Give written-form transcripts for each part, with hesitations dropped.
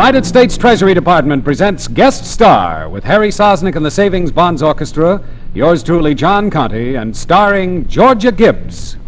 United States Treasury Department presents Guest Star with Harry Sosnick and the Savings Bonds Orchestra, yours truly, John Conte, and starring Georgia Gibbs.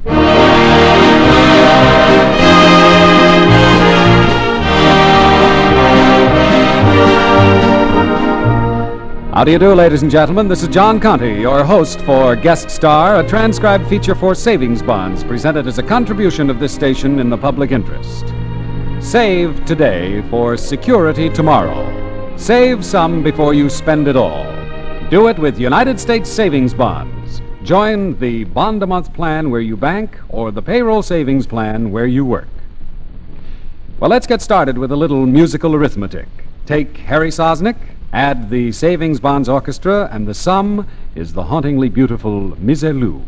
How do you do, ladies and gentlemen? This is John Conte, your host for Guest Star, a transcribed feature for savings bonds presented as a contribution of this station in the public interest. Save today for security tomorrow. Save some before you spend it all. Do it with United States Savings Bonds. Join the bond-a-month plan where you bank or the payroll savings plan where you work. Well, let's get started with a little musical arithmetic. Take Harry Sosnick, add the Savings Bonds Orchestra, and the sum is the hauntingly beautiful Miselu.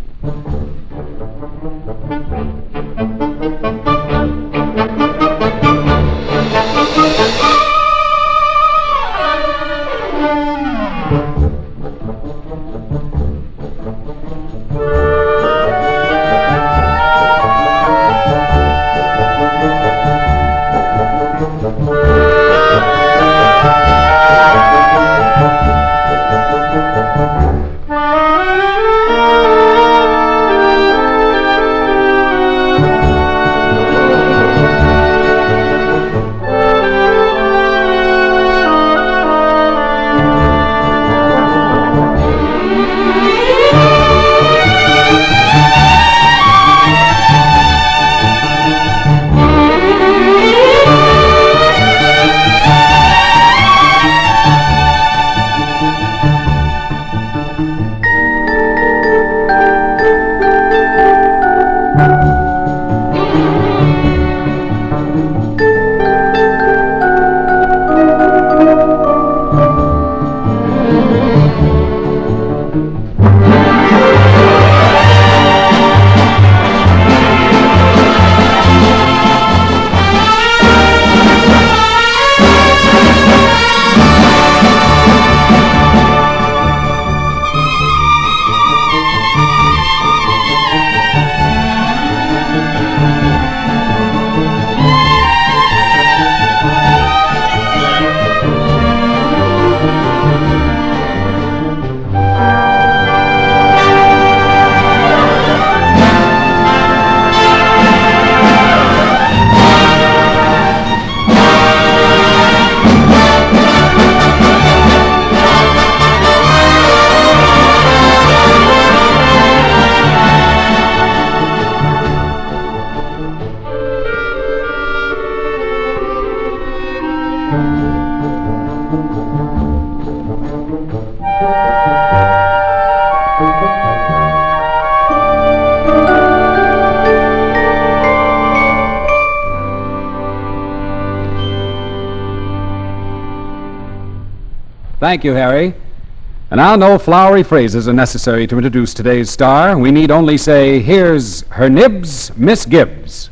Thank you, Harry. And now no flowery phrases are necessary to introduce today's star. We need only say, here's her nibs, Miss Gibbs.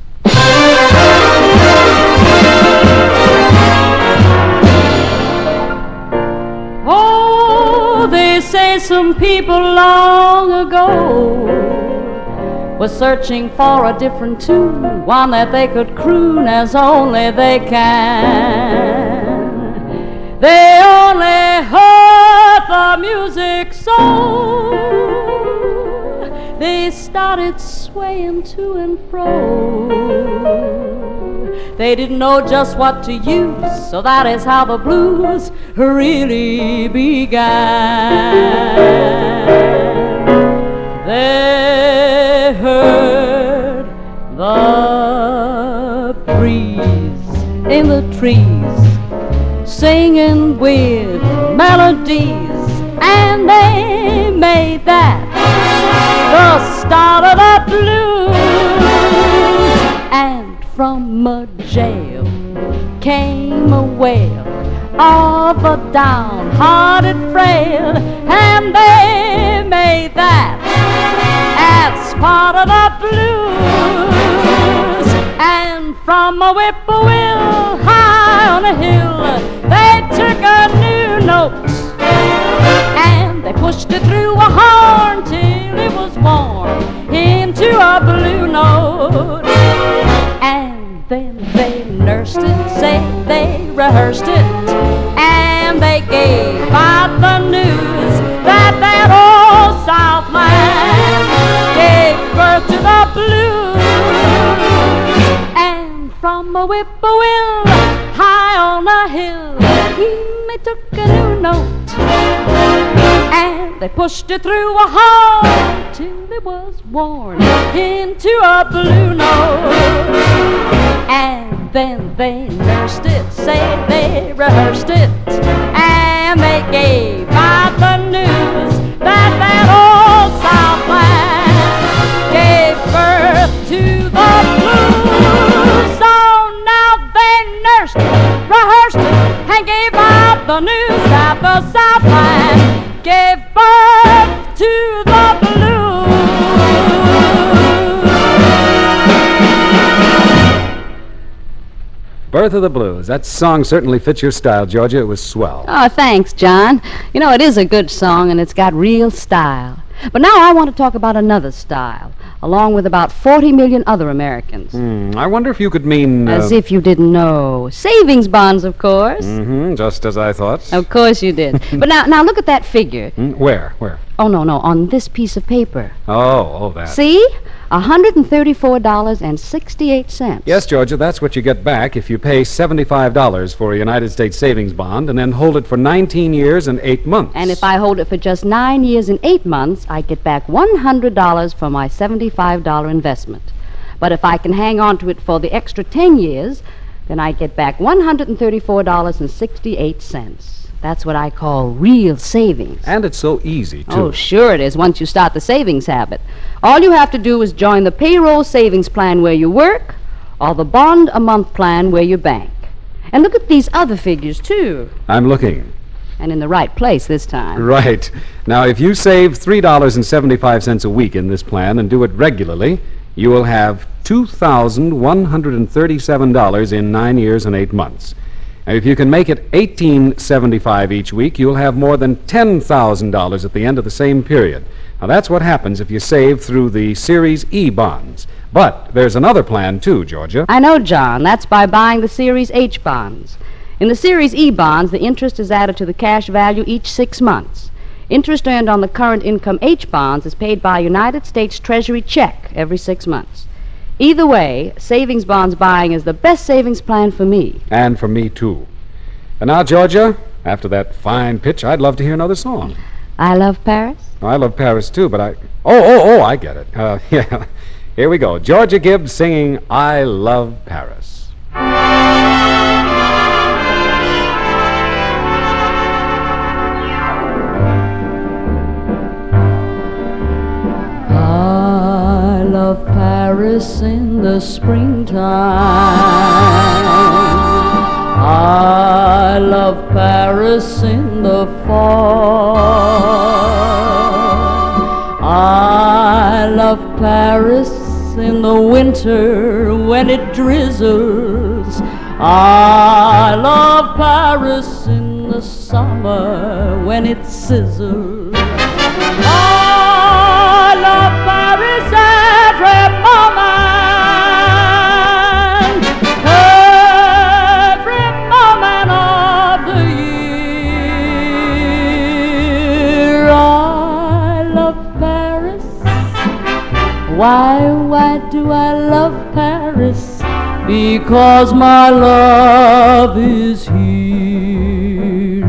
Oh, they say some people long ago were searching for a different tune, one that they could croon as only they can. They only heard the music so they started swaying to and fro. They didn't know just what to use, so that is how the blues really began. They heard the breeze in the trees singing with melodies, and they made that the start of the blues. And from a jail came a wail of a downhearted frail, and they made that as part of the blues. And from a whippoorwill high on a hill, they took a new note and they pushed it through a horn till it was worn into a blue note. And then they nursed it, said they rehearsed it, and they gave out the news that old Southland gave birth to the blues. And from a whippoorwill high on a hill, they took a new note, and they pushed it through a hole till it was worn into a blue note. And then they nursed it, say they rehearsed it, and they gave out the news that old Southland gave birth to the blues. So now they nursed it, rehearsed it, and gave out the news that the Southland gave birth to the blues. Birth of the Blues. That song certainly fits your style, Georgia. It was swell. Oh, thanks, John. You know, it is a good song, and it's got real style. But now I want to talk about another style, along with about 40 million other Americans. I wonder if you could mean... As if you didn't know. Savings bonds, of course. Just as I thought. Of course you did. But now look at that figure. Where? Oh, no, on this piece of paper. Oh, that. See? $134.68. Yes, Georgia, that's what you get back if you pay $75 for a United States savings bond and then hold it for 19 years and 8 months. And if I hold it for just 9 years and 8 months, I get back $100 for my $75 investment. But if I can hang on to it for the extra 10 years, then I get back $134.68. That's what I call real savings. And it's so easy, too. Oh, sure it is, once you start the savings habit. All you have to do is join the payroll savings plan where you work, or the bond-a-month plan where you bank. And look at these other figures, too. I'm looking. And in the right place this time. Right. Now, if you save $3.75 a week in this plan and do it regularly, you will have $2,137 in 9 years and 8 months. And if you can make it $18.75 each week, you'll have more than $10,000 at the end of the same period. Now, that's what happens if you save through the Series E bonds. But there's another plan, too, Georgia. I know, John. That's by buying the Series H bonds. In the Series E bonds, the interest is added to the cash value each 6 months. Interest earned on the current income H bonds is paid by a United States Treasury check every 6 months. Either way, savings bonds buying is the best savings plan for me. And for me, too. And now, Georgia, after that fine pitch, I'd love to hear another song. I Love Paris? I love Paris, too, but I I get it. Yeah. Here we go. Georgia Gibbs singing I Love Paris. I love Paris in the springtime. I love Paris in the fall. I love Paris in the winter when it drizzles. I love Paris in the summer when it sizzles. I love Paris every moment of the year. I love Paris. Why do I love Paris? Because my love is here.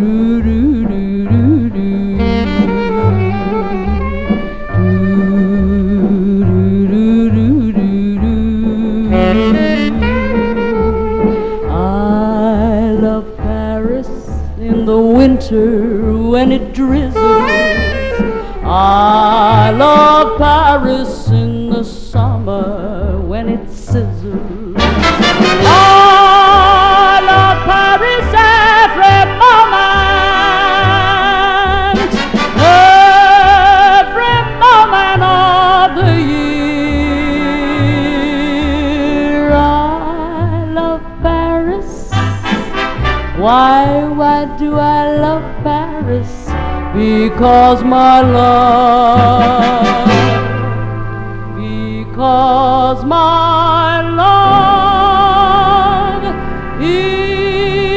I love Paris in the winter when it drizzles. I love Paris in the summer when it sizzles. I love Paris every moment of the year. I love Paris. Why do I love Paris? Because my love is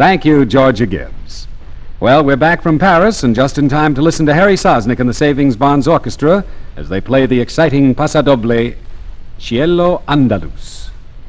Thank you, Georgia Gibbs. Well, we're back from Paris and just in time to listen to Harry Sosnick and the Savings Bonds Orchestra as they play the exciting pasadoble, Cielo Andaluz.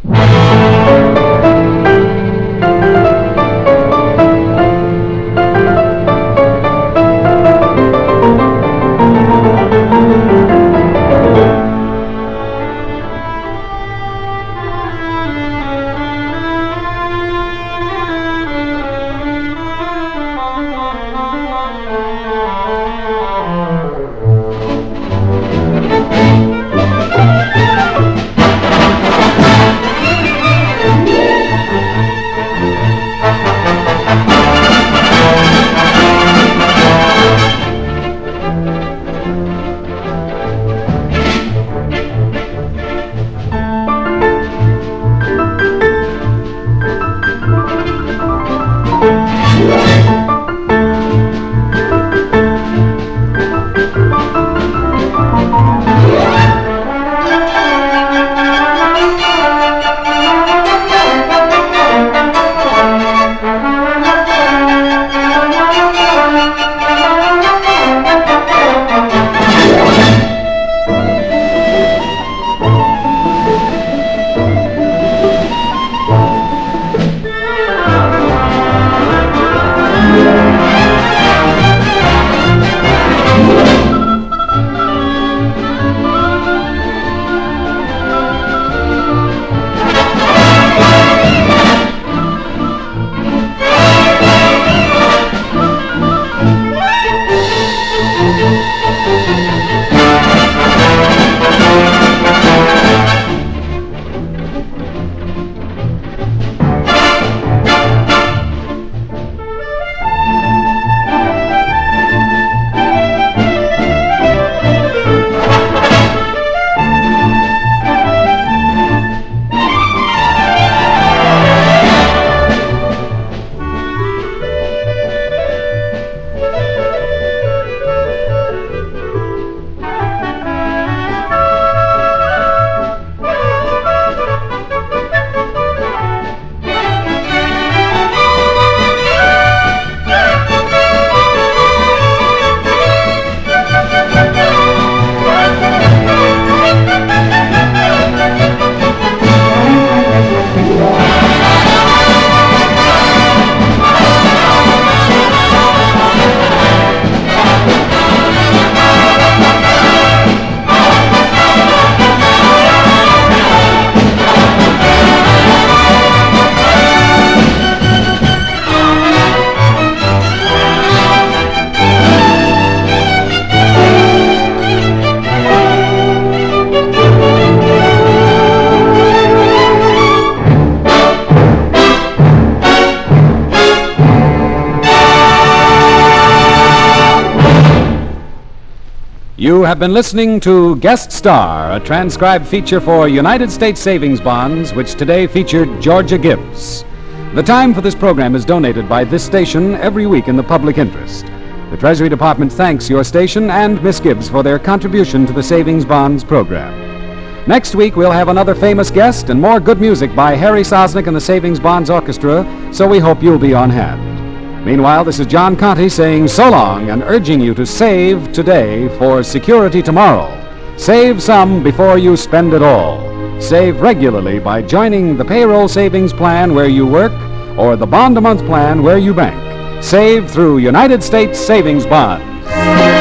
You have been listening to Guest Star, a transcribed feature for United States Savings Bonds, which today featured Georgia Gibbs. The time for this program is donated by this station every week in the public interest. The Treasury Department thanks your station and Miss Gibbs for their contribution to the Savings Bonds program. Next week, we'll have another famous guest and more good music by Harry Sosnick and the Savings Bonds Orchestra, so we hope you'll be on hand. Meanwhile, this is John Conte saying so long and urging you to save today for security tomorrow. Save some before you spend it all. Save regularly by joining the payroll savings plan where you work or the bond-a-month plan where you bank. Save through United States Savings Bonds.